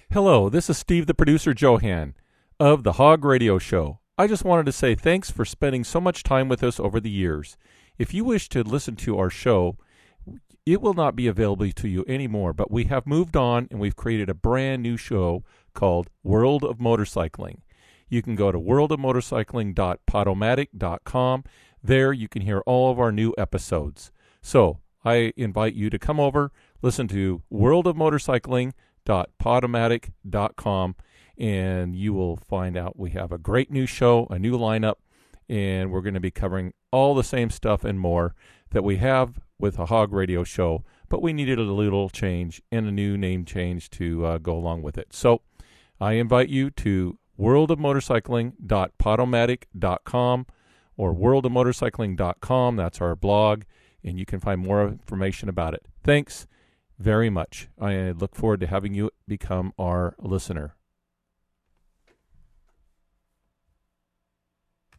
Hello, this is Steve the producer Johan of the Hog Radio Show. I just wanted to say thanks for spending so much time with us over the years. If you wish to listen to our show, it will not be available to you anymore, but we have moved on and we've created a brand new show called World of Motorcycling. You can go to worldofmotorcycling.podomatic.com. There you can hear all of our new episodes. So I invite you to come over, listen to worldofmotorcycling.podomatic.com, and you will find out we have a great new show, a new lineup, and we're going to be covering all the same stuff and more that we have with a Hog Radio Show, but we needed a little change and a new name change to go along with it. So I invite you to worldofmotorcycling.podomatic.com or worldofmotorcycling.com. That's our blog, and you can find more information about it. Thanks very much. I look forward to having you become our listener.